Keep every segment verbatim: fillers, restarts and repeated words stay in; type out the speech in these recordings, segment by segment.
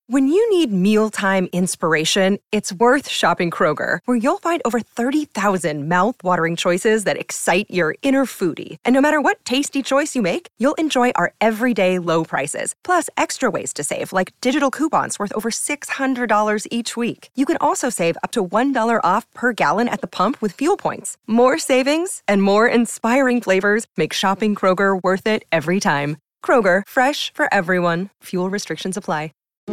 When you need mealtime inspiration, it's worth shopping Kroger, where you'll find over thirty thousand mouth-watering choices that excite your inner foodie. And no matter what tasty choice you make, you'll enjoy our everyday low prices, plus extra ways to save, like digital coupons worth over six hundred dollars each week. You can also save up to one dollar off per gallon at the pump with fuel points. More savings and more inspiring flavors make shopping Kroger worth it every time. Kroger, fresh for everyone. Fuel restrictions apply.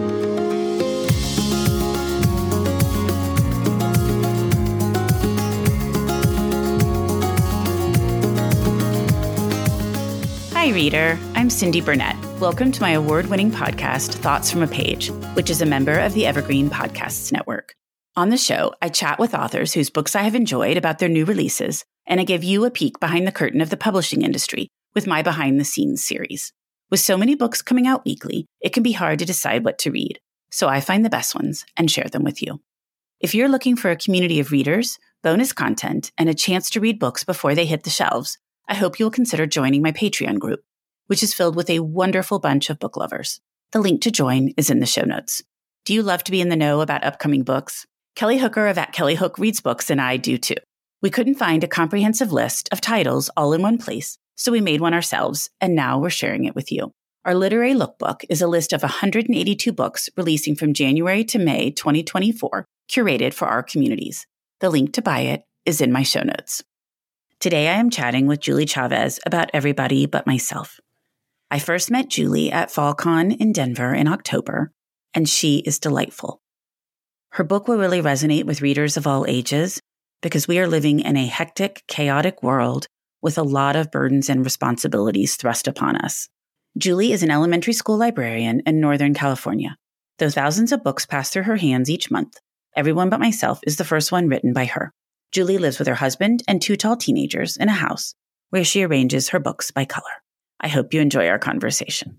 Hi, reader. I'm Cindy Burnett. Welcome to my award-winning podcast, Thoughts from a Page, which is a member of the Evergreen Podcasts Network. On the show, I chat with authors whose books I have enjoyed about their new releases, and I give you a peek behind the curtain of the publishing industry with my Behind the Scenes series. With so many books coming out weekly, it can be hard to decide what to read, so I find the best ones and share them with you. If you're looking for a community of readers, bonus content, and a chance to read books before they hit the shelves, I hope you'll consider joining my Patreon group, which is filled with a wonderful bunch of book lovers. The link to join is in the show notes. Do you love to be in the know about upcoming books? Kelly Hooker of At Kelly Hook Reads Books and I do too. We couldn't find a comprehensive list of titles all in one place, so we made one ourselves, and now we're sharing it with you. Our literary lookbook is a list of one hundred eighty-two books releasing from January to May twenty twenty-four, curated for our communities. The link to buy it is in my show notes. Today I am chatting with Julie Chavez about Everybody But Myself. I first met Julie at FallCon in Denver in October, and she is delightful. Her book will really resonate with readers of all ages because we are living in a hectic, chaotic world with a lot of burdens and responsibilities thrust upon us. Julie is an elementary school librarian in Northern California. Though thousands of books pass through her hands each month, Everyone But Myself is the first one written by her. Julie lives with her husband and two tall teenagers in a house where she arranges her books by color. I hope you enjoy our conversation.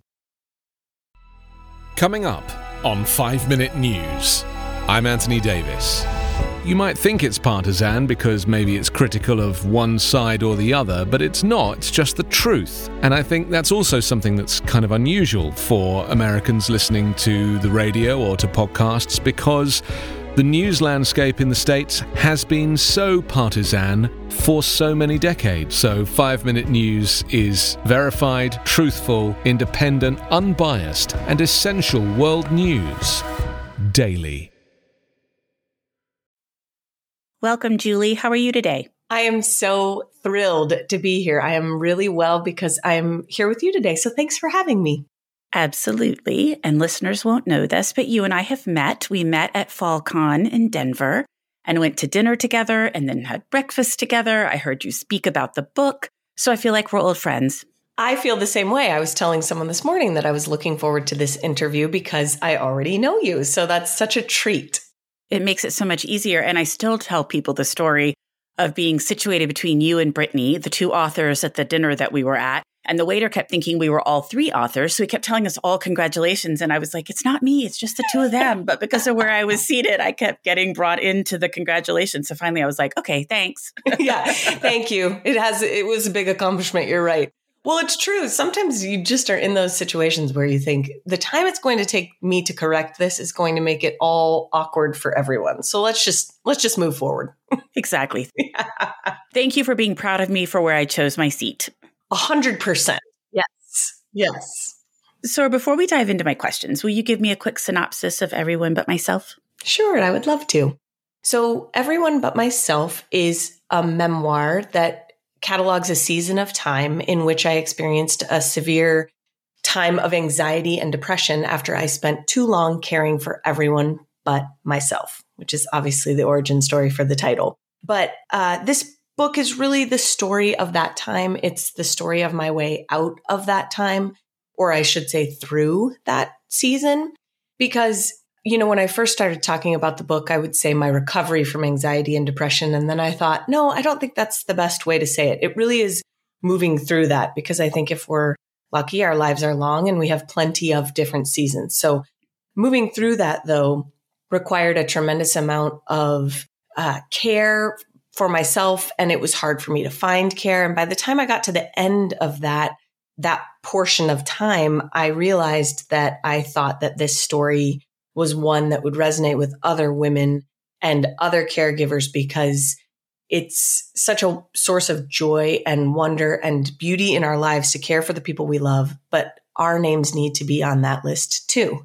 Coming up on five minute News, I'm Anthony Davis. You might think it's partisan because maybe it's critical of one side or the other, but it's not. It's just the truth. And I think that's also something that's kind of unusual for Americans listening to the radio or to podcasts, because the news landscape in the States has been so partisan for so many decades. So five minute News is verified, truthful, independent, unbiased, and essential world news daily. Welcome, Julie. How are you today? I am so thrilled to be here. I am really well because I'm here with you today. So thanks for having me. Absolutely. And listeners won't know this, but you and I have met. We met at FallCon in Denver and went to dinner together and then had breakfast together. I heard you speak about the book. So I feel like we're old friends. I feel the same way. I was telling someone this morning that I was looking forward to this interview because I already know you. So that's such a treat. It makes it so much easier. And I still tell people the story of being situated between you and Brittany, the two authors at the dinner that we were at. And the waiter kept thinking we were all three authors. So he kept telling us all congratulations. And I was like, it's not me. It's just the two of them. But because of where I was seated, I kept getting brought into the congratulations. So finally I was like, okay, thanks. Yeah, thank you. It has, it was a big accomplishment. You're right. Well, it's true. Sometimes you just are in those situations where you think the time it's going to take me to correct this is going to make it all awkward for everyone. So let's just, let's just move forward. Exactly. Thank you for being proud of me for where I chose my seat. A hundred percent. Yes. Yes. So before we dive into my questions, will you give me a quick synopsis of Everyone But Myself? Sure. I would love to. So Everyone But Myself is a memoir that catalogs a season of time in which I experienced a severe time of anxiety and depression after I spent too long caring for everyone but myself, which is obviously the origin story for the title. But uh, this book is really the story of that time. It's the story of my way out of that time, or I should say through that season. Because, you know, when I first started talking about the book, I would say my recovery from anxiety and depression. And then I thought, no, I don't think that's the best way to say it. It really is moving through that, because I think if we're lucky, our lives are long and we have plenty of different seasons. So moving through that, though, required a tremendous amount of uh, care for myself. And it was hard for me to find care. And by the time I got to the end of that, that portion of time, I realized that I thought that this story was one that would resonate with other women and other caregivers, because it's such a source of joy and wonder and beauty in our lives to care for the people we love, but our names need to be on that list too.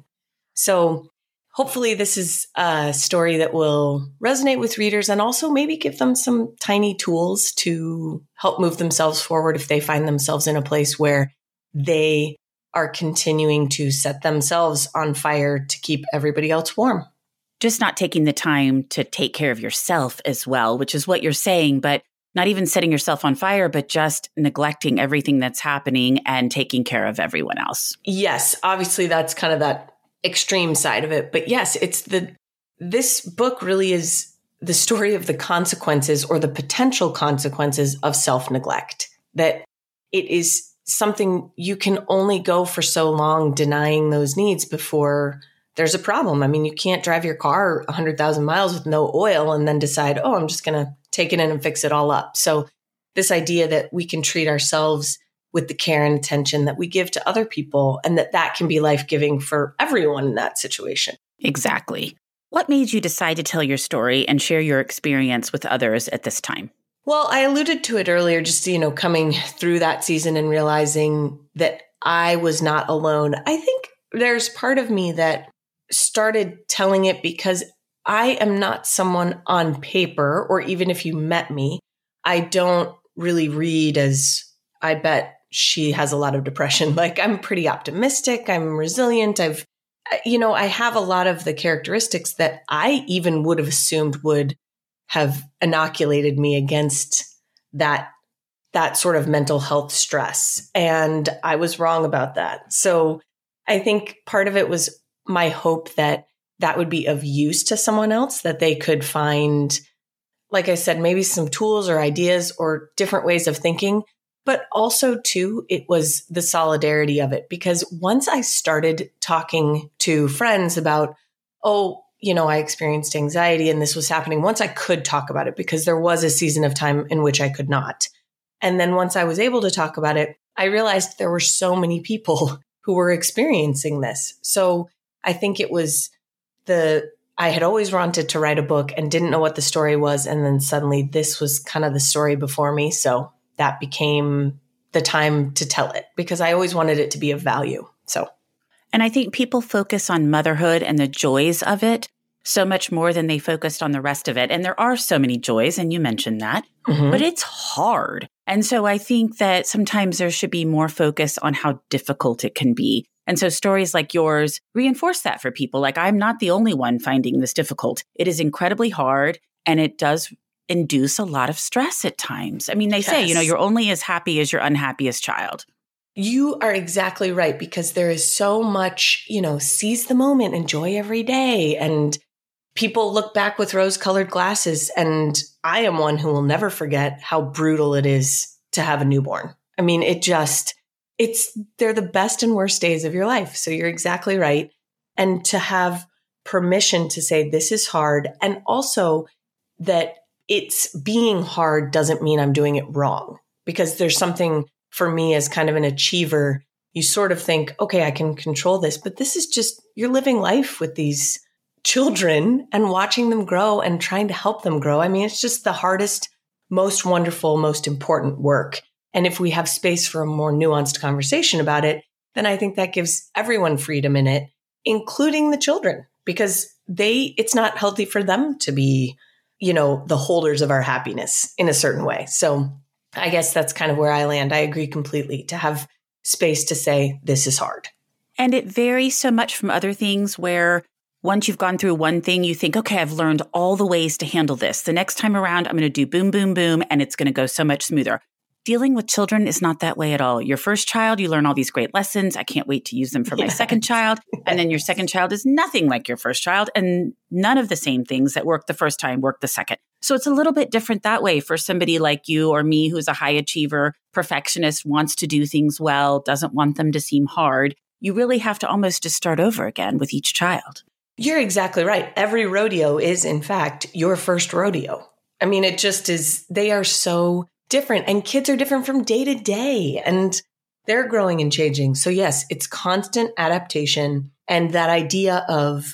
So hopefully this is a story that will resonate with readers and also maybe give them some tiny tools to help move themselves forward if they find themselves in a place where they are continuing to set themselves on fire to keep everybody else warm. Just not taking the time to take care of yourself as well, which is what you're saying, but not even setting yourself on fire, but just neglecting everything that's happening and taking care of everyone else. Yes, obviously that's kind of that extreme side of it. But yes, it's the, this book really is the story of the consequences or the potential consequences of self-neglect, that it is something you can only go for so long denying those needs before there's a problem. I mean, you can't drive your car one hundred thousand miles with no oil and then decide, oh, I'm just going to take it in and fix it all up. So this idea that we can treat ourselves with the care and attention that we give to other people, and that that can be life-giving for everyone in that situation. Exactly. What made you decide to tell your story and share your experience with others at this time? Well, I alluded to it earlier, just, you know, coming through that season and realizing that I was not alone. I think there's part of me that started telling it because I am not someone on paper, or even if you met me, I don't really read as, I bet she has a lot of depression. Like, I'm pretty optimistic. I'm resilient. I've, you know, I have a lot of the characteristics that I even would have assumed would have inoculated me against that, that sort of mental health stress. And I was wrong about that. So I think part of it was my hope that that would be of use to someone else, that they could find, like I said, maybe some tools or ideas or different ways of thinking. But also, too, it was the solidarity of it. Because once I started talking to friends about, oh, you know, I experienced anxiety and this was happening, once I could talk about it, because there was a season of time in which I could not. And then once I was able to talk about it, I realized there were so many people who were experiencing this. So I think it was the, I had always wanted to write a book and didn't know what the story was. And then suddenly this was kind of the story before me. So that became the time to tell it, because I always wanted it to be of value. So, and I think people focus on motherhood and the joys of it so much more than they focused on the rest of it. And there are so many joys, and you mentioned that, mm-hmm. but it's hard. And so I think that sometimes there should be more focus on how difficult it can be. And so stories like yours reinforce that for people. Like, I'm not the only one finding this difficult. It is incredibly hard, and it does induce a lot of stress at times. I mean, they yes. say, you know, you're only as happy as your unhappiest child. You are exactly right, because there is so much, you know, seize the moment, enjoy every day. And people look back with rose-colored glasses. And I am one who will never forget how brutal it is to have a newborn. I mean, it just, it's, they're the best and worst days of your life. So you're exactly right. And to have permission to say, this is hard. And also that it's being hard doesn't mean I'm doing it wrong, because there's something for me as kind of an achiever. You sort of think, okay, I can control this, but this is just, you're living life with these children and watching them grow and trying to help them grow. I mean, it's just the hardest, most wonderful, most important work. And if we have space for a more nuanced conversation about it, then I think that gives everyone freedom in it, including the children, because they, it's not healthy for them to be, you know, the holders of our happiness in a certain way. So I guess that's kind of where I land. I agree completely, to have space to say, this is hard. And it varies so much from other things where once you've gone through one thing, you think, okay, I've learned all the ways to handle this. The next time around, I'm going to do boom, boom, boom, and it's going to go so much smoother. Dealing with children is not that way at all. Your first child, you learn all these great lessons. I can't wait to use them for my yes. second child. And then your second child is nothing like your first child. And none of the same things that worked the first time work the second. So it's a little bit different that way for somebody like you or me, who's a high achiever, perfectionist, wants to do things well, doesn't want them to seem hard. You really have to almost just start over again with each child. You're exactly right. Every rodeo is, in fact, your first rodeo. I mean, it just is, they are so different, and kids are different from day to day, and they're growing and changing. So yes, it's constant adaptation. And that idea of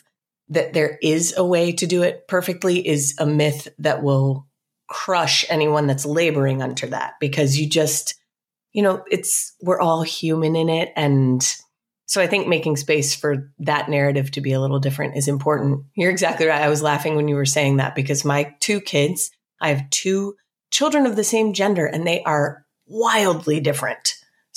that there is a way to do it perfectly is a myth that will crush anyone that's laboring under that, because you just, you know, it's, we're all human in it. And so I think making space for that narrative to be a little different is important. You're exactly right. I was laughing when you were saying that because my two kids, I have two children of the same gender and they are wildly different.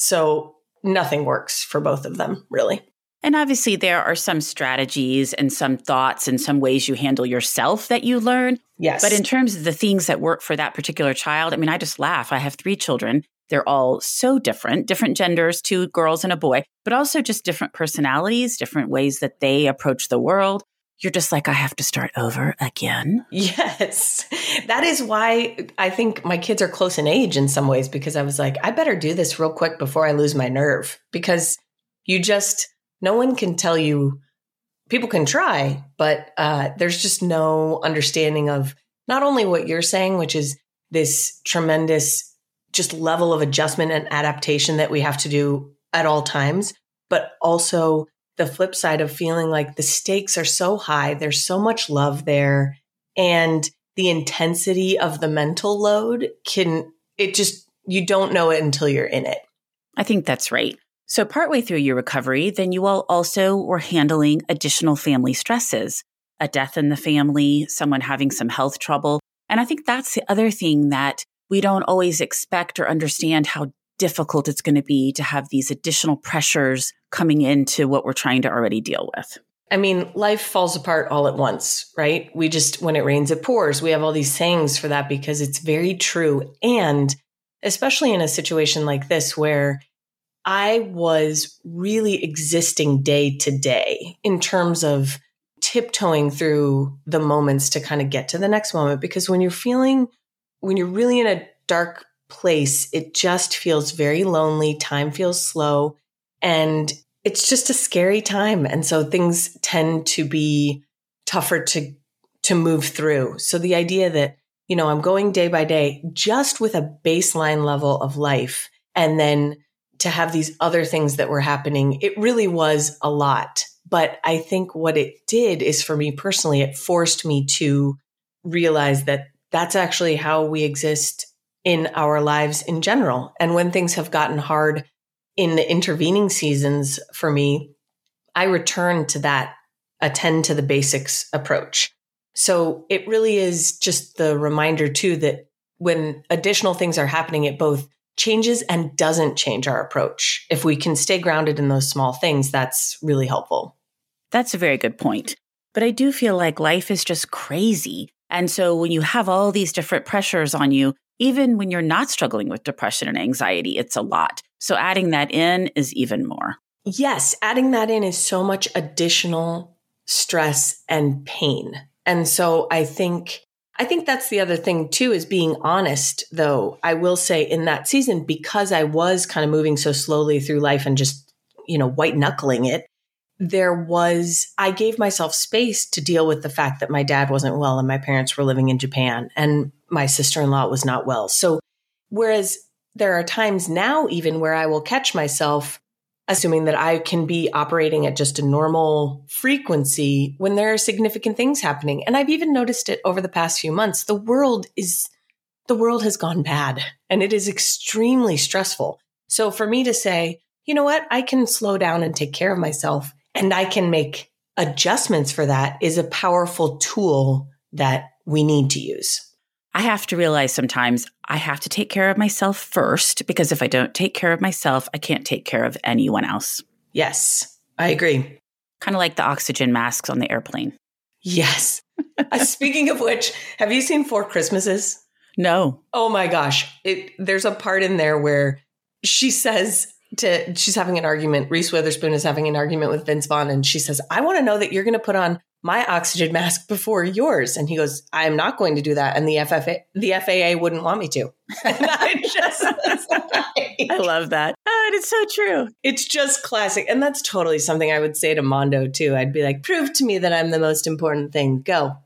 So nothing works for both of them, really. And obviously, there are some strategies and some thoughts and some ways you handle yourself that you learn. Yes. But in terms of the things that work for that particular child, I mean, I just laugh. I have three children. They're all so different, different genders, two girls and a boy, but also just different personalities, different ways that they approach the world. You're just like, I have to start over again. Yes. That is why I think my kids are close in age in some ways, because I was like, I better do this real quick before I lose my nerve, because you just... no one can tell you, people can try, but uh, there's just no understanding of not only what you're saying, which is this tremendous just level of adjustment and adaptation that we have to do at all times, but also the flip side of feeling like the stakes are so high, there's so much love there, and the intensity of the mental load can, it just, you don't know it until you're in it. I think that's right. So partway through your recovery, then you all also were handling additional family stresses, a death in the family, someone having some health trouble. And I think that's the other thing that we don't always expect or understand, how difficult it's going to be to have these additional pressures coming into what we're trying to already deal with. I mean, life falls apart all at once, right? We just, when it rains, it pours. We have all these sayings for that because it's very true. And especially in a situation like this where I was really existing day to day in terms of tiptoeing through the moments to kind of get to the next moment. Because when you're feeling, when you're really in a dark place, it just feels very lonely. Time feels slow and it's just a scary time. And so things tend to be tougher to, to move through. So the idea that, you know, I'm going day by day just with a baseline level of life, and then to have these other things that were happening, it really was a lot. But I think what it did is, for me personally, it forced me to realize that that's actually how we exist in our lives in general. And when things have gotten hard in the intervening seasons for me, I return to that attend to the basics approach. So it really is just the reminder too, that when additional things are happening, it both changes and doesn't change our approach. If we can stay grounded in those small things, that's really helpful. That's a very good point. But I do feel like life is just crazy. And so when you have all these different pressures on you, even when you're not struggling with depression and anxiety, it's a lot. So adding that in is even more. Yes, adding that in is so much additional stress and pain. And so I think I think that's the other thing too, is being honest, though. I will say in that season, because I was kind of moving so slowly through life and just, you know, white knuckling it, there was, I gave myself space to deal with the fact that my dad wasn't well and my parents were living in Japan and my sister-in-law was not well. So whereas there are times now even where I will catch myself assuming that I can be operating at just a normal frequency when there are significant things happening. And I've even noticed it over the past few months. The world is, the world has gone bad and it is extremely stressful. So for me to say, you know what, I can slow down and take care of myself and I can make adjustments for that is a powerful tool that we need to use. I have to realize sometimes I have to take care of myself first, because if I don't take care of myself, I can't take care of anyone else. Yes, I agree. Kind of like the oxygen masks on the airplane. Yes. uh, speaking of which, have you seen Four Christmases? No. Oh my gosh. It, there's a part in there where she says to, she's having an argument. Reese Witherspoon is having an argument with Vince Vaughn. And she says, I want to know that you're going to put on my oxygen mask before yours. And he goes, I am not going to do that. And the F F A, the F A A wouldn't want me to. And I just, like, I love that. Oh, and it's so true. It's just classic. And that's totally something I would say to Mondo too. I'd be like, prove to me that I'm the most important thing. Go.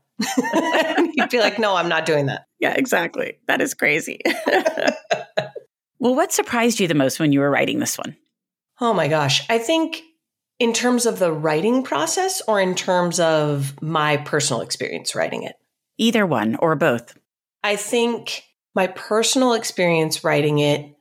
And he'd be like, no, I'm not doing that. Yeah, exactly. That is crazy. Well, what surprised you the most when you were writing this one? Oh my gosh. I think In terms of the writing process or in terms of my personal experience writing it? Either one or both. I think my personal experience writing it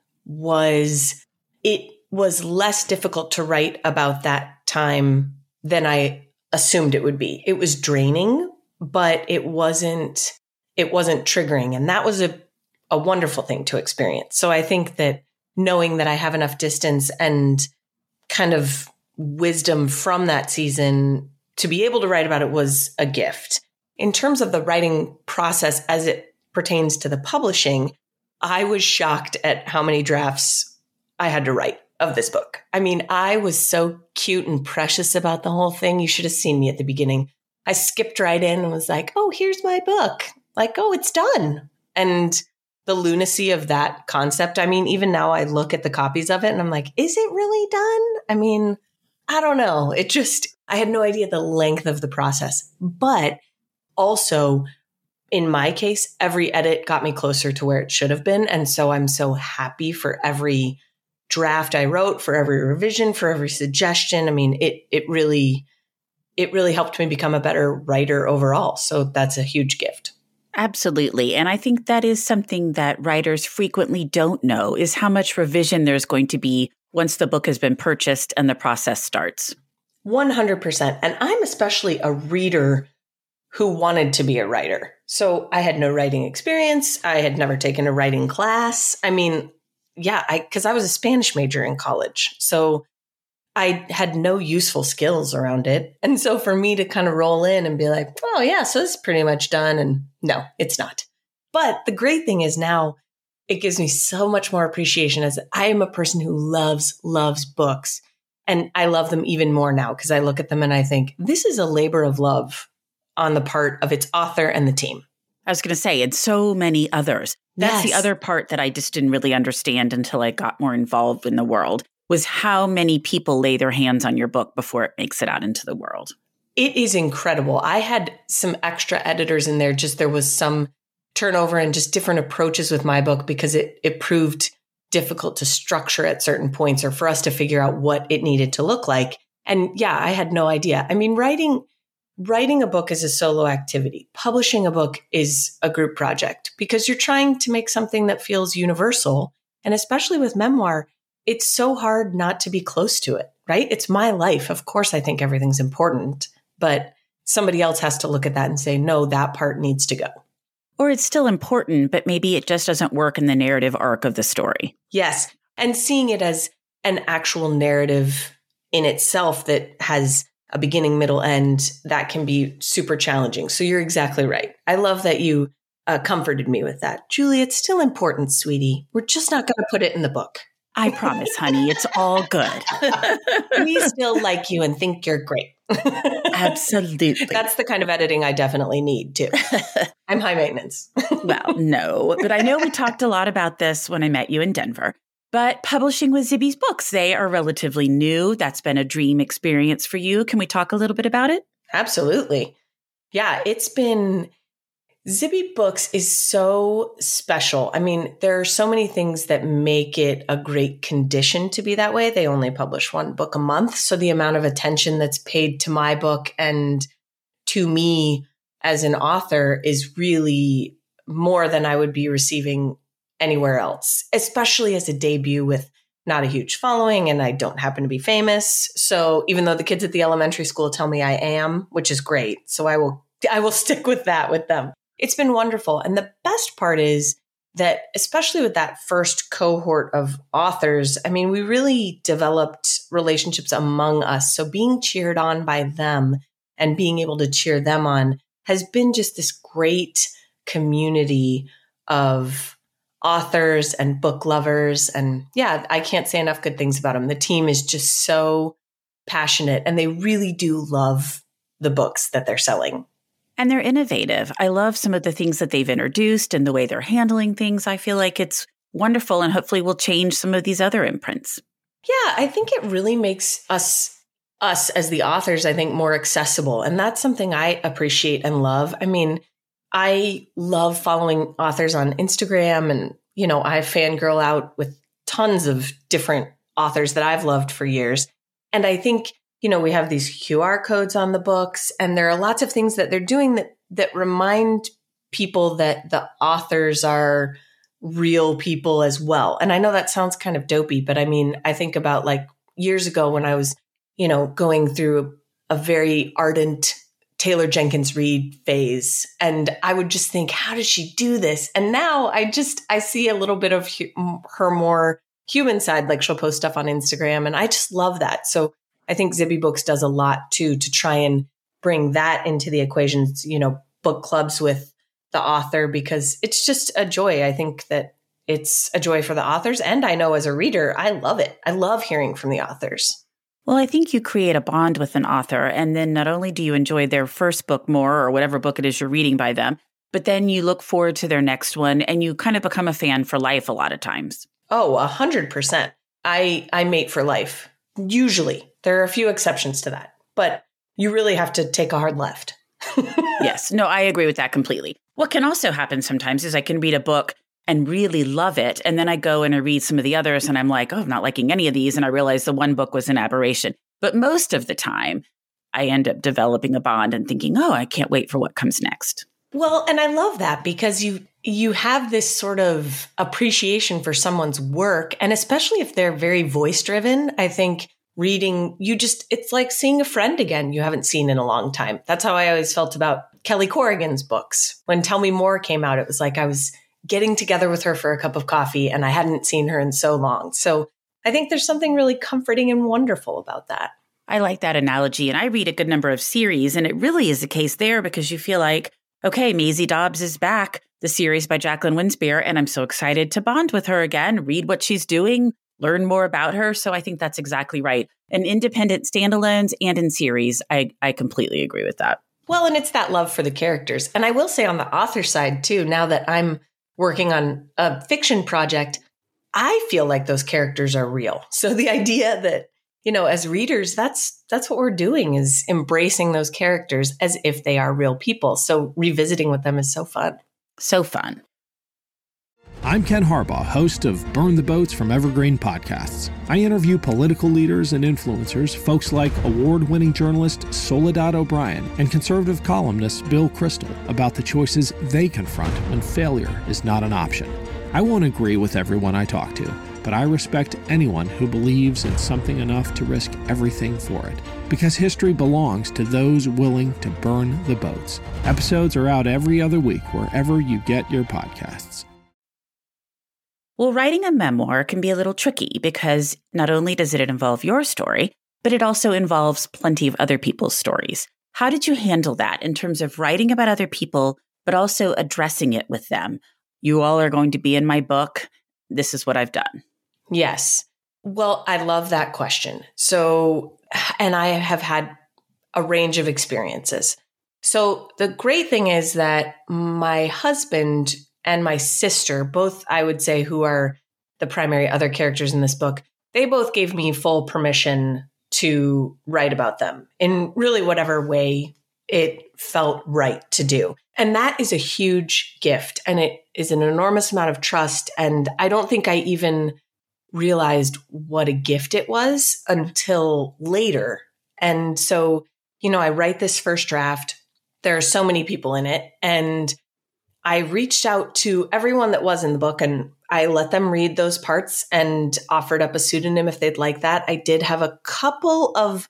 was, it was less difficult to write about that time than I assumed it would be. It was draining, but it wasn't, it wasn't triggering. And that was a, a wonderful thing to experience. So I think that knowing that I have enough distance and kind of wisdom from that season to be able to write about it was a gift. In terms of the writing process as it pertains to the publishing, I was shocked at how many drafts I had to write of this book. I mean, I was so cute and precious about the whole thing. You should have seen me at the beginning. I skipped right in and was like, oh, here's my book. Like, oh, it's done. And the lunacy of that concept. I mean, even now I look at the copies of it and I'm like, is it really done? I mean, I don't know. It just, I had no idea the length of the process. But also, in my case, every edit got me closer to where it should have been. And so I'm so happy for every draft I wrote, for every revision, for every suggestion. I mean, it it really, it really helped me become a better writer overall. So that's a huge gift. Absolutely. And I think that is something that writers frequently don't know, is how much revision there's going to be once the book has been purchased and the process starts. one hundred percent. And I'm especially a reader who wanted to be a writer. So I had no writing experience. I had never taken a writing class. I mean, yeah, I because I was a Spanish major in college. So I had no useful skills around it. And so for me to kind of roll in and be like, oh, yeah, so this is pretty much done. And no, it's not. But the great thing is now it gives me so much more appreciation, as I am a person who loves, loves books. And I love them even more now because I look at them and I think this is a labor of love on the part of its author and the team. I was going to say, and so many others. That's Yes. the other part that I just didn't really understand until I got more involved in the world, was how many people lay their hands on your book before it makes it out into the world. It is incredible. I had some extra editors in there. Just there was some turnover and just different approaches with my book because it it proved difficult to structure at certain points or for us to figure out what it needed to look like. And yeah, I had no idea. I mean, writing writing a book is a solo activity. Publishing a book is a group project because you're trying to make something that feels universal. And especially with memoir, it's so hard not to be close to it, right? It's my life. Of course, I think everything's important, but somebody else has to look at that and say, no, that part needs to go. Or it's still important, but maybe it just doesn't work in the narrative arc of the story. Yes. And seeing it as an actual narrative in itself that has a beginning, middle, end, that can be super challenging. So you're exactly right. I love that you uh, comforted me with that. Julie, it's still important, sweetie. We're just not going to put it in the book. I promise, honey, it's all good. We still like you and think you're great. Absolutely. That's the kind of editing I definitely need too. I'm high maintenance. Well, no, but I know we talked a lot about this when I met you in Denver. But publishing with Zibby's books, they are relatively new. That's been a dream experience for you. Can we talk a little bit about it? Absolutely. Yeah, it's been, Zibby Books is so special. I mean, there are so many things that make it a great condition to be that way. They only publish one book a month. So the amount of attention that's paid to my book and to me as an author is really more than I would be receiving anywhere else, especially as a debut with not a huge following and I don't happen to be famous. So even though the kids at the elementary school tell me I am, which is great. So I will, I will stick with that with them. It's been wonderful. And the best part is that, especially with that first cohort of authors, I mean, we really developed relationships among us. So being cheered on by them and being able to cheer them on has been just this great community of authors and book lovers. And yeah, I can't say enough good things about them. The team is just so passionate and they really do love the books that they're selling. And they're innovative. I love some of the things that they've introduced and the way they're handling things. I feel like it's wonderful and hopefully will change some of these other imprints. Yeah, I think it really makes us, us as the authors, I think, more accessible. And that's something I appreciate and love. I mean, I love following authors on Instagram and, you know, I fangirl out with tons of different authors that I've loved for years. And I think you know, we have these Q R codes on the books, and there are lots of things that they're doing that, that remind people that the authors are real people as well. And I know that sounds kind of dopey, but I mean, I think about like years ago when I was, you know, going through a very ardent Taylor Jenkins Reid phase. And I would just think, how does she do this? And now I just, I see a little bit of hu- her more human side, like she'll post stuff on Instagram. And I just love that. So I think Zibby Books does a lot too, to try and bring that into the equations, you know, book clubs with the author, because it's just a joy. I think that it's a joy for the authors. And I know as a reader, I love it. I love hearing from the authors. Well, I think you create a bond with an author, and then not only do you enjoy their first book more, or whatever book it is you're reading by them, but then you look forward to their next one, and you kind of become a fan for life a lot of times. Oh, a hundred percent. I, I mate for life. Usually. There are a few exceptions to that, but you really have to take a hard left. Yes. No, I agree with that completely. What can also happen sometimes is I can read a book and really love it. And then I go and I read some of the others and I'm like, oh, I'm not liking any of these. And I realize the one book was an aberration. But most of the time, I end up developing a bond and thinking, oh, I can't wait for what comes next. Well, and I love that because you you have this sort of appreciation for someone's work. And especially if they're very voice driven, I think reading, you just, it's like seeing a friend again you haven't seen in a long time. That's how I always felt about Kelly Corrigan's books. When Tell Me More came out, it was like I was getting together with her for a cup of coffee and I hadn't seen her in so long. So I think there's something really comforting and wonderful about that. I like that analogy. And I read a good number of series, and it really is the case there because you feel like, okay, Maisie Dobbs is back, the series by Jacqueline Winspear, and I'm so excited to bond with her again, read what she's doing, learn more about her. So I think that's exactly right. And independent standalones and in series, I, I completely agree with that. Well, and it's that love for the characters. And I will say on the author side too, now that I'm working on a fiction project, I feel like those characters are real. So the idea that, you know, as readers, that's that's what we're doing, is embracing those characters as if they are real people. So revisiting with them is so fun. So fun. I'm Ken Harbaugh, host of Burn the Boats from Evergreen Podcasts. I interview political leaders and influencers, folks like award-winning journalist Soledad O'Brien and conservative columnist Bill Kristol, about the choices they confront when failure is not an option. I won't agree with everyone I talk to, but I respect anyone who believes in something enough to risk everything for it. Because history belongs to those willing to burn the boats. Episodes are out every other week wherever you get your podcasts. Well, writing a memoir can be a little tricky because not only does it involve your story, but it also involves plenty of other people's stories. How did you handle that in terms of writing about other people, but also addressing it with them? You all are going to be in my book. This is what I've done. Yes. Well, I love that question. So, and I have had a range of experiences. So the great thing is that my husband and my sister, both I would say who are the primary other characters in this book, they both gave me full permission to write about them in really whatever way it felt right to do. And that is a huge gift, and it is an enormous amount of trust. And I don't think I even realized what a gift it was until later. And so, you know, I write this first draft. There are so many people in it, and I reached out to everyone that was in the book and I let them read those parts and offered up a pseudonym if they'd like that. I did have a couple of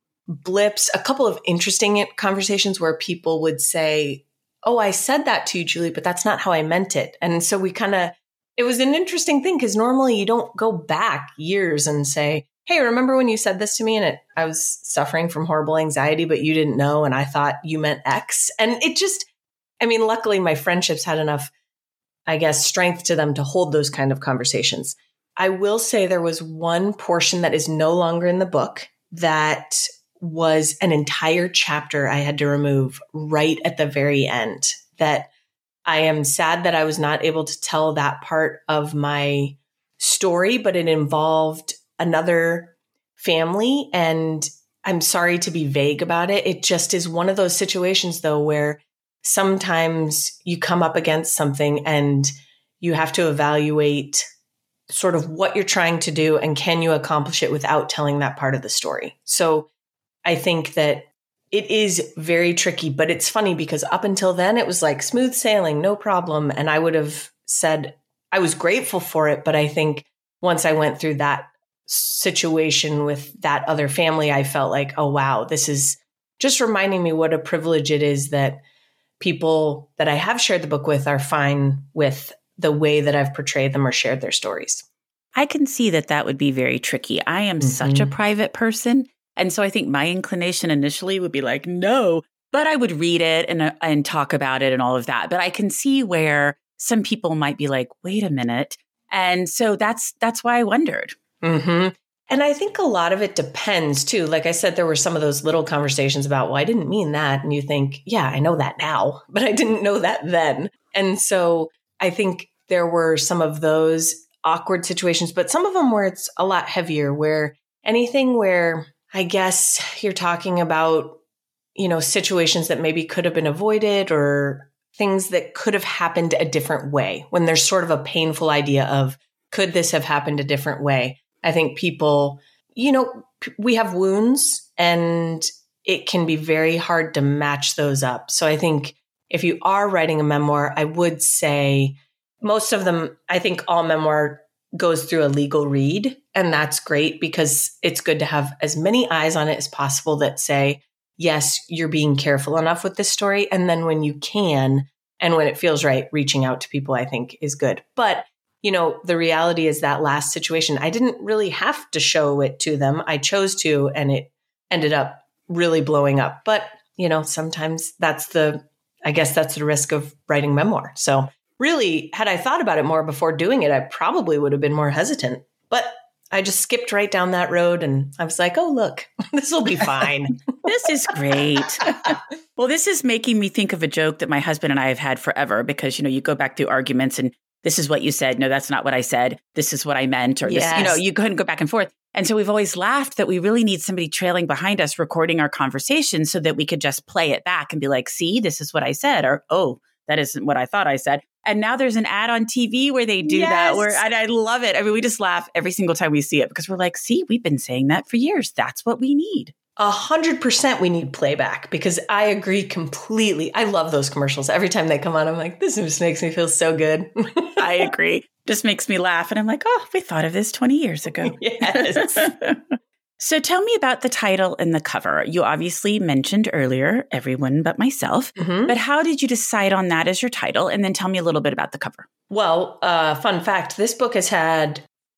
blips, a couple of interesting conversations where people would say, oh, I said that to you, Julie, but that's not how I meant it. And so we kind of, it was an interesting thing because normally you don't go back years and say, hey, remember when you said this to me and it, I was suffering from horrible anxiety, but you didn't know and I thought you meant X. And it just, I mean, luckily my friendships had enough, I guess, strength to them to hold those kind of conversations. I will say there was one portion that is no longer in the book that was an entire chapter I had to remove right at the very end, that I am sad that I was not able to tell that part of my story, but it involved another family. And I'm sorry to be vague about it. It just is one of those situations, though, where sometimes you come up against something and you have to evaluate sort of what you're trying to do and can you accomplish it without telling that part of the story. So I think that it is very tricky, but it's funny because up until then, it was like smooth sailing, no problem. And I would have said I was grateful for it. But I think once I went through that situation with that other family, I felt like, oh, wow, this is just reminding me what a privilege it is that people that I have shared the book with are fine with the way that I've portrayed them or shared their stories. I can see that that would be very tricky. I am mm-hmm. such a private person. And so I think my inclination initially would be like, no, but I would read it and, uh, and talk about it and all of that. But I can see where some people might be like, wait a minute. And so that's that's why I wondered. Mm-hmm. And I think a lot of it depends too. Like I said, there were some of those little conversations about, well, I didn't mean that. And you think, yeah, I know that now, but I didn't know that then. And so I think there were some of those awkward situations, but some of them where it's a lot heavier, where anything where I guess you're talking about, you know, situations that maybe could have been avoided or things that could have happened a different way, when there's sort of a painful idea of, could this have happened a different way? I think people, you know, we have wounds and it can be very hard to match those up. So I think if you are writing a memoir, I would say most of them, I think all memoir goes through a legal read. And that's great because it's good to have as many eyes on it as possible that say, yes, you're being careful enough with this story. And then when you can, and when it feels right, reaching out to people, I think is good. But, you know, the reality is that last situation, I didn't really have to show it to them. I chose to, and it ended up really blowing up. But, you know, sometimes that's the, I guess that's the risk of writing memoir. So really, had I thought about it more before doing it, I probably would have been more hesitant. But I just skipped right down that road and I was like, oh, look, this will be fine. This is great. Well, this is making me think of a joke that my husband and I have had forever because, you know, you go back through arguments and this is what you said. No, that's not what I said. This is what I meant. Or yes. this, you know, you couldn't go back and forth. And so we've always laughed that we really need somebody trailing behind us recording our conversation so that we could just play it back and be like, see, this is what I said. Or, oh, that isn't what I thought I said. And now there's an ad on T V where they do yes. that. Where and I love it. I mean, we just laugh every single time we see it because we're like, see, we've been saying that for years. That's what we need. A hundred percent we need playback because I agree completely. I love those commercials. Every time they come on, I'm like, this just makes me feel so good. I agree. Just makes me laugh. And I'm like, oh, we thought of this twenty years ago. Yes. So tell me about the title and the cover. You obviously mentioned earlier, Everyone But Myself, mm-hmm. but how did you decide on that as your title? And then tell me a little bit about the cover. Well, uh, fun fact, this book has had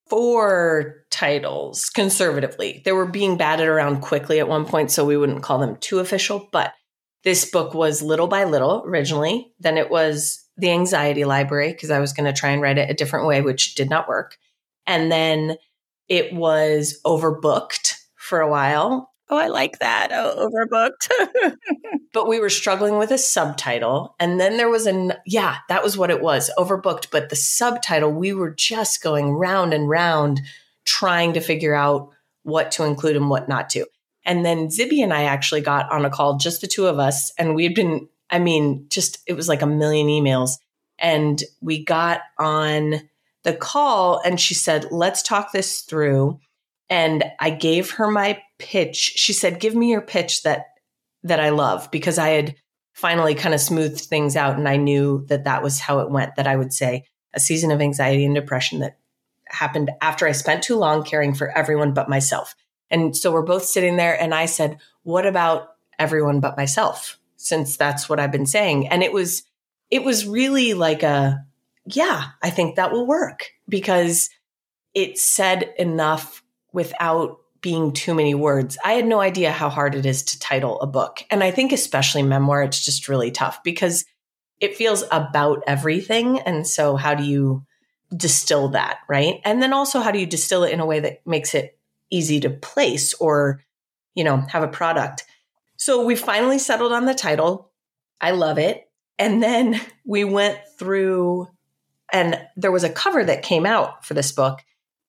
four titles conservatively. They were being batted around quickly at one point, so we wouldn't call them too official, but this book was Little by Little originally. Then it was The Anxiety Library, because I was going to try and write it a different way, which did not work. And then it was Overbooked for a while. Oh, I like that. Oh, Overbooked. But we were struggling with a subtitle. And then there was an, yeah, that was what it was, Overbooked. But the subtitle, we were just going round and round trying to figure out what to include and what not to. And then Zibby and I actually got on a call, just the two of us. And we'd been, I mean, just, it was like a million emails. And we got on the call and she said, let's talk this through. And I gave her my pitch. She said, give me your pitch that, that I love, because I had finally kind of smoothed things out. And I knew that that was how it went, that I would say a season of anxiety and depression that happened after I spent too long caring for everyone but myself. And so we're both sitting there and I said, what about everyone but myself? Since that's what I've been saying. And it was, it was really like a, yeah, I think that will work, because it said enough without being too many words. I had no idea how hard it is to title a book. And I think especially memoir, it's just really tough because it feels about everything. And so how do you distill that, right? And then also how do you distill it in a way that makes it easy to place or, you know, have a product? So we finally settled on the title. I love it. And then we went through, and there was a cover that came out for this book.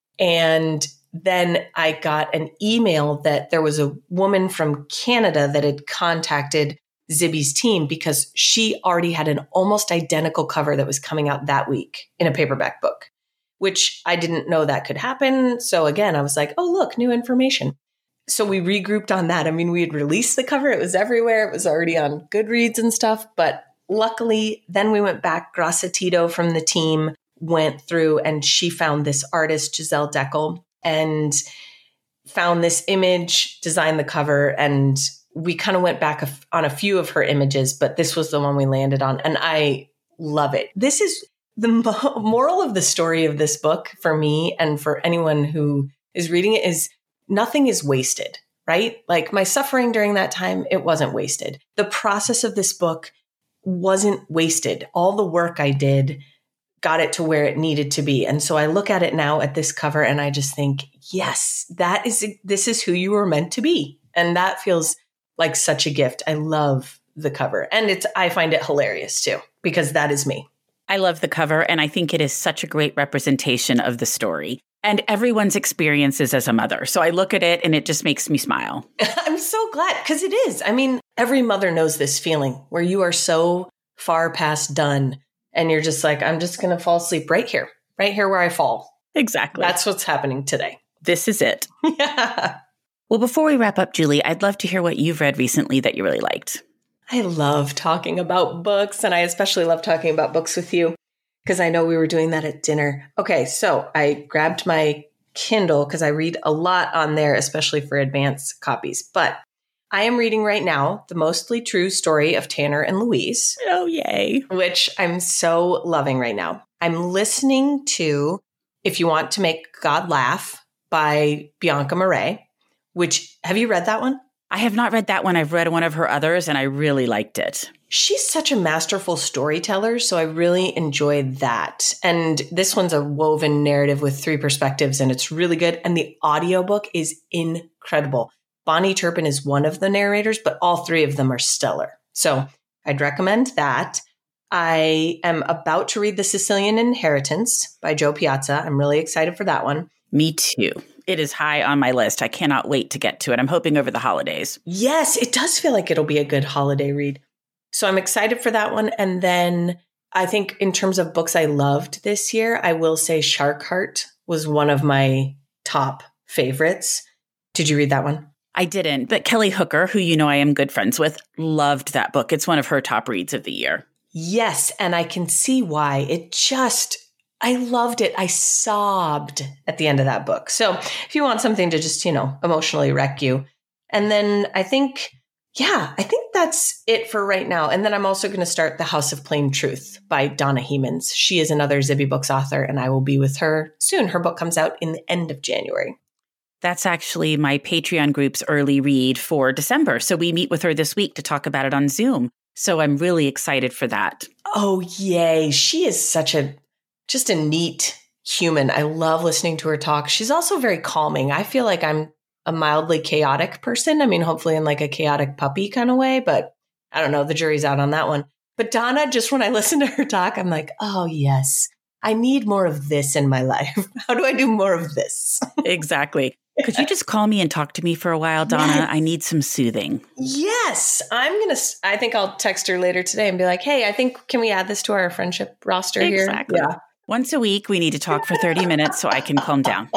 And then I got an email that there was a woman from Canada that had contacted Zibby's team because she already had an almost identical cover that was coming out that week in a paperback book, which I didn't know that could happen. So again, I was like, oh, look, new information. so we regrouped on that. I mean, we had released the cover. It was everywhere. It was already on Goodreads and stuff. But luckily, then we went back. Graça Tito from the team went through and she found this artist, Giselle Deckel, and found this image, designed the cover. And we kind of went back on a few of her images, but this was the one we landed on. And I love it. This is the moral of the story of this book for me and for anyone who is reading it is nothing is wasted, right? Like my suffering during that time, it wasn't wasted. The process of this book wasn't wasted. All the work I did got it to where it needed to be. And so I look at it now at this cover and I just think, yes, that is, this is who you were meant to be. And that feels like such a gift. I love the cover. And it's, I find it hilarious too, because that is me. I love the cover. And I think it is such a great representation of the story and everyone's experiences as a mother. So I look at it and it just makes me smile. I'm so glad because it is. I mean, every mother knows this feeling where you are so far past done and you're just like, I'm just going to fall asleep right here, right here where I fall. Exactly. That's what's happening today. This is it. Yeah. Well, before we wrap up, Julie, I'd love to hear what you've read recently that you really liked. I love talking about books, and I especially love talking about books with you because I know we were doing that at dinner. Okay, so I grabbed my Kindle because I read a lot on there, especially for advanced copies. But I am reading right now The Mostly True Story of Tanner and Louise. Oh, yay. Which I'm so loving right now. I'm listening to If You Want to Make God Laugh by Bianca Marais, which, have you read that one? I have not read that one. I've read one of her others and I really liked it. She's such a masterful storyteller, so I really enjoyed that. And this one's a woven narrative with three perspectives and it's really good. And the audiobook is incredible. Bonnie Turpin is one of the narrators, but all three of them are stellar. So I'd recommend that. I am about to read The Sicilian Inheritance by Joe Piazza. I'm really excited for that one. Me too. It is high on my list. I cannot wait to get to it. I'm hoping over the holidays. Yes, it does feel like it'll be a good holiday read. So I'm excited for that one. And then I think in terms of books I loved this year, I will say Shark Heart was one of my top favorites. Did you read that one? I didn't, but Kelly Hooker, who you know I am good friends with, loved that book. It's one of her top reads of the year. Yes, and I can see why. It just... I loved it. I sobbed at the end of that book. So if you want something to just, you know, emotionally wreck you. And then I think, yeah, I think that's it for right now. And then I'm also going to start The House of Plain Truth by Donna Hemans. She is another Zibby Books author, and I will be with her soon. Her book comes out in the end of January. That's actually my Patreon group's early read for December. So we meet with her this week to talk about it on Zoom. So I'm really excited for that. Oh, yay. She is such a... just a neat human. I love listening to her talk. She's also very calming. I feel like I'm a mildly chaotic person. I mean, hopefully in like a chaotic puppy kind of way, but I don't know. The jury's out on that one. But Donna, just when I listen to her talk, I'm like, oh, yes, I need more of this in my life. How do I do more of this? Exactly. Could you just call me and talk to me for a while, Donna? Yes. I need some soothing. Yes. I'm going to, I think I'll text her later today and be like, hey, I think, can we add this to our friendship roster exactly. here? Exactly. Yeah. Once a week, we need to talk for thirty minutes so I can calm down.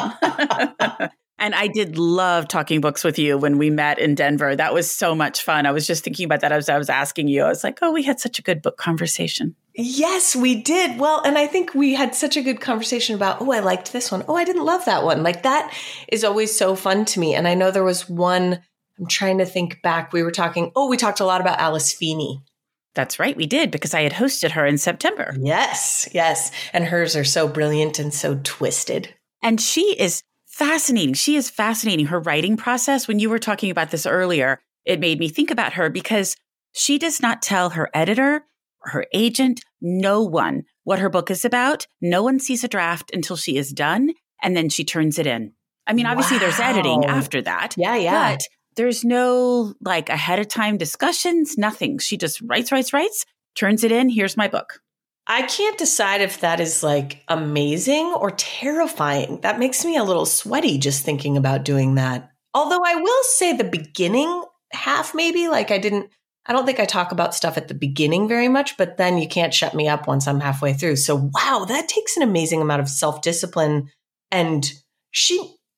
And I did love talking books with you when we met in Denver. That was so much fun. I was just thinking about that as I was asking you. I was like, oh, we had such a good book conversation. Yes, we did. Well, and I think we had such a good conversation about, oh, I liked this one. Oh, I didn't love that one. Like that is always so fun to me. And I know there was one, I'm trying to think back. We were talking, oh, we talked a lot about Alice Feeney. That's right. We did because I had hosted her in September. Yes, yes. And hers are so brilliant and so twisted. And she is fascinating. She is fascinating. Her writing process, when you were talking about this earlier, it made me think about her because she does not tell her editor or her agent, no one, what her book is about. No one sees a draft until she is done, and then she turns it in. I mean, obviously, wow. There's editing after that. Yeah, yeah. But there's no like ahead of time discussions, nothing. She just writes, writes, writes, turns it in. Here's my book. I can't decide if that is like amazing or terrifying. That makes me a little sweaty just thinking about doing that. Although I will say the beginning half, maybe like I didn't, I don't think I talk about stuff at the beginning very much, but then you can't shut me up once I'm halfway through. So wow, that takes an amazing amount of self-discipline. And she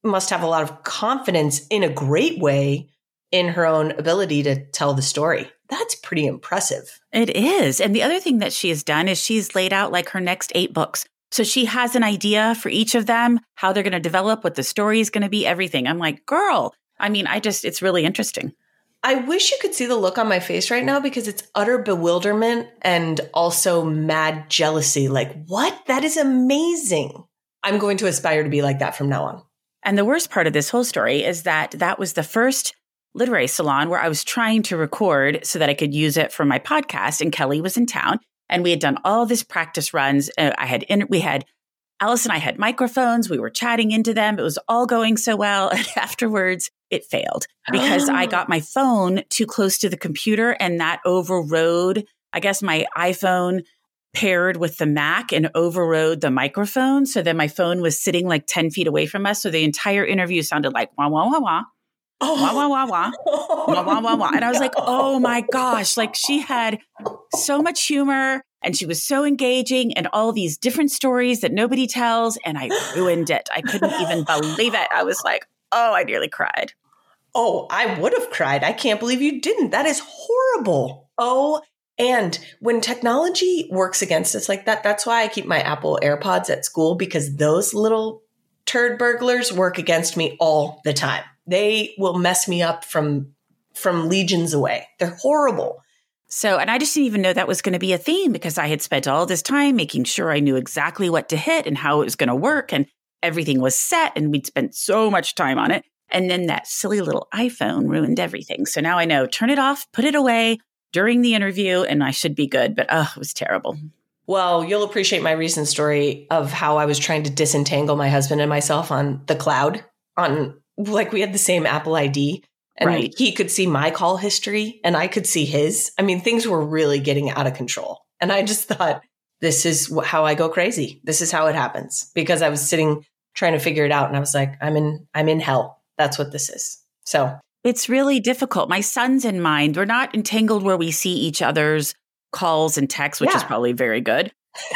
must have a lot of confidence in a great way in her own ability to tell the story. That's pretty impressive. It is. And the other thing that she has done is she's laid out like her next eight books. So she has an idea for each of them, how they're going to develop, what the story is going to be, everything. I'm like, girl, I mean, I just, it's really interesting. I wish you could see the look on my face right now because it's utter bewilderment and also mad jealousy. Like, what? That is amazing. I'm going to aspire to be like that from now on. And the worst part of this whole story is that that was the first literary salon where I was trying to record so that I could use it for my podcast. And Kelly was in town and we had done all this practice runs. Uh, I had, in, we had, Alice and I had microphones. We were chatting into them. It was all going so well. And afterwards it failed because I got my phone too close to the computer and that overrode, I guess my iPhone paired with the Mac and overrode the microphone. So then my phone was sitting like ten feet away from us. So the entire interview sounded like wah, wah, wah, wah. Oh. Wah, wah, wah, wah. Oh, wah, wah, wah, wah. And I was like, oh my gosh, like she had so much humor and she was so engaging and all these different stories that nobody tells. And I ruined it. I couldn't even believe it. I was like, oh, I nearly cried. Oh, I would have cried. I can't believe you didn't. That is horrible. Oh, and when technology works against us like that, that's why I keep my Apple AirPods at school because those little turd burglars work against me all the time. They will mess me up from from legions away. They're horrible. So, and I just didn't even know that was going to be a theme because I had spent all this time making sure I knew exactly what to hit and how it was going to work and everything was set and we'd spent so much time on it. And then that silly little iPhone ruined everything. So now I know, turn it off, put it away during the interview and I should be good. But oh, it was terrible. Well, you'll appreciate my recent story of how I was trying to disentangle my husband and myself on the cloud on like we had the same Apple I D and right. He could see my call history and I could see his. I mean, things were really getting out of control. And I just thought, this is how I go crazy. This is how it happens because I was sitting trying to figure it out. And I was like, I'm in, I'm in hell. That's what this is. So it's really difficult. My sons and mine, we're not entangled where we see each other's calls and texts, which yeah. is probably very good.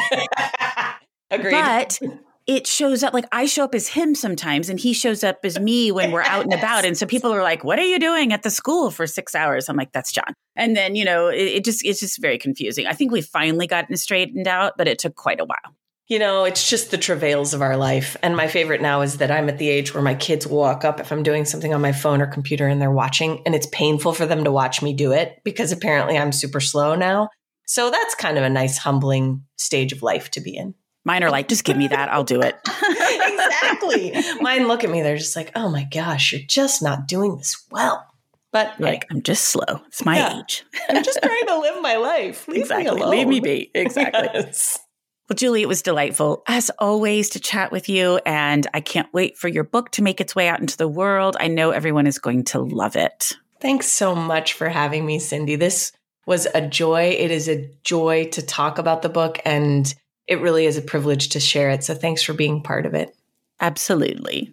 Agreed. But it shows up like I show up as him sometimes and he shows up as me when we're out and about. And so people are like, what are you doing at the school for six hours? I'm like, that's John. And then, you know, it, it just, it's just very confusing. I think we finally gotten it straightened out, but it took quite a while. You know, it's just the travails of our life. And my favorite now is that I'm at the age where my kids walk up if I'm doing something on my phone or computer and they're watching and it's painful for them to watch me do it because apparently I'm super slow now. So that's kind of a nice, humbling stage of life to be in. Mine are like, just give me that. I'll do it. Exactly. Mine look at me. They're just like, oh my gosh, you're just not doing this well. But like, hey, I'm just slow. It's my yeah. age. I'm just trying to live my life. Leave exactly. me alone. Leave me be. Exactly. Yes. Well, Julie, it was delightful, as always, to chat with you. And I can't wait for your book to make its way out into the world. I know everyone is going to love it. Thanks so much for having me, Cindy. This was a joy. It is a joy to talk about the book, and it really is a privilege to share it. So thanks for being part of it. Absolutely.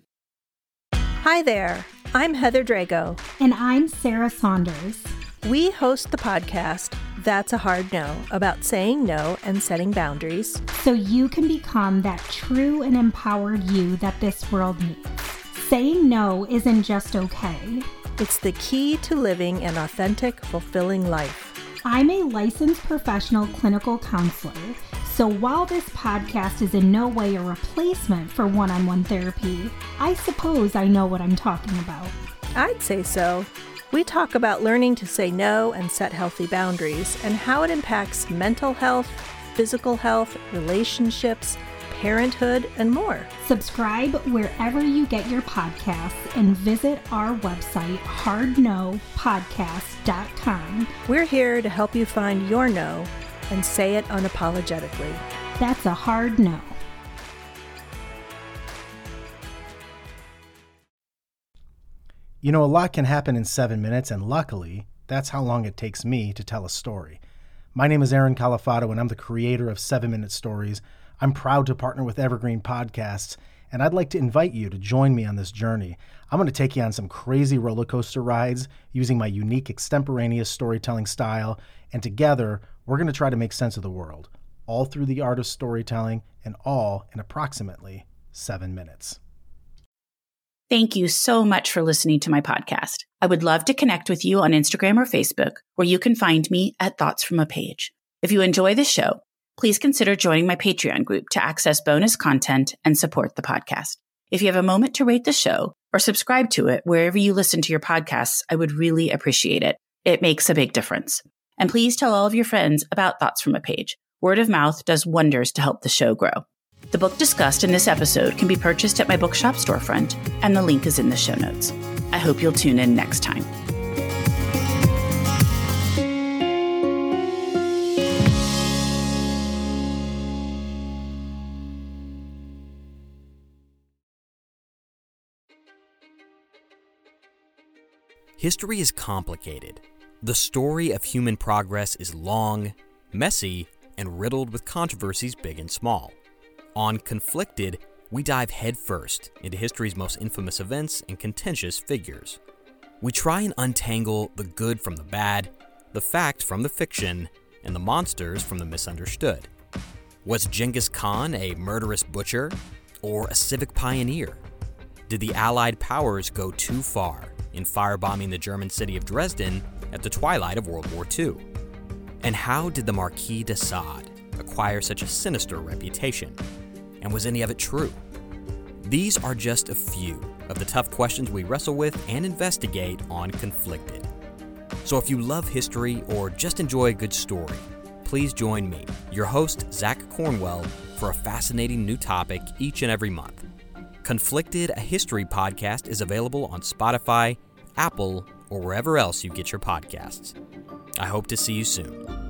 Hi there. I'm Heather Drago. And I'm Sarah Saunders. We host the podcast, That's a Hard No, about saying no and setting boundaries. So you can become that true and empowered you that this world needs. Saying no isn't just okay. It's the key to living an authentic, fulfilling life. I'm a licensed professional clinical counselor. So while this podcast is in no way a replacement for one-on-one therapy, I suppose I know what I'm talking about. I'd say so. We talk about learning to say no and set healthy boundaries and how it impacts mental health, physical health, relationships, parenthood, and more. Subscribe wherever you get your podcasts and visit our website, hard no podcast dot com. We're here to help you find your no and say it unapologetically. That's a hard no. You know, a lot can happen in seven minutes, and luckily, that's how long it takes me to tell a story. My name is Aaron Califato, and I'm the creator of seven minute Stories. I'm proud to partner with Evergreen Podcasts, and I'd like to invite you to join me on this journey. I'm going to take you on some crazy roller coaster rides using my unique extemporaneous storytelling style, and together, we're going to try to make sense of the world, all through the art of storytelling, and all in approximately seven minutes. Thank you so much for listening to my podcast. I would love to connect with you on Instagram or Facebook, where you can find me at Thoughts from a Page. If you enjoy the show, please consider joining my Patreon group to access bonus content and support the podcast. If you have a moment to rate the show or subscribe to it wherever you listen to your podcasts, I would really appreciate it. It makes a big difference. And please tell all of your friends about Thoughts from a Page. Word of mouth does wonders to help the show grow. The book discussed in this episode can be purchased at my bookshop storefront, and the link is in the show notes. I hope you'll tune in next time. History is complicated. The story of human progress is long, messy, and riddled with controversies big and small. On Conflicted, we dive headfirst into history's most infamous events and contentious figures. We try and untangle the good from the bad, the fact from the fiction, and the monsters from the misunderstood. Was Genghis Khan a murderous butcher or a civic pioneer? Did the Allied powers go too far in firebombing the German city of Dresden at the twilight of World War Two? And how did the Marquis de Sade acquire such a sinister reputation? And was any of it true? These are just a few of the tough questions we wrestle with and investigate on Conflicted. So if you love history or just enjoy a good story, please join me, your host, Zach Cornwell, for a fascinating new topic each and every month. Conflicted, a history podcast, is available on Spotify, Apple, or wherever else you get your podcasts. I hope to see you soon.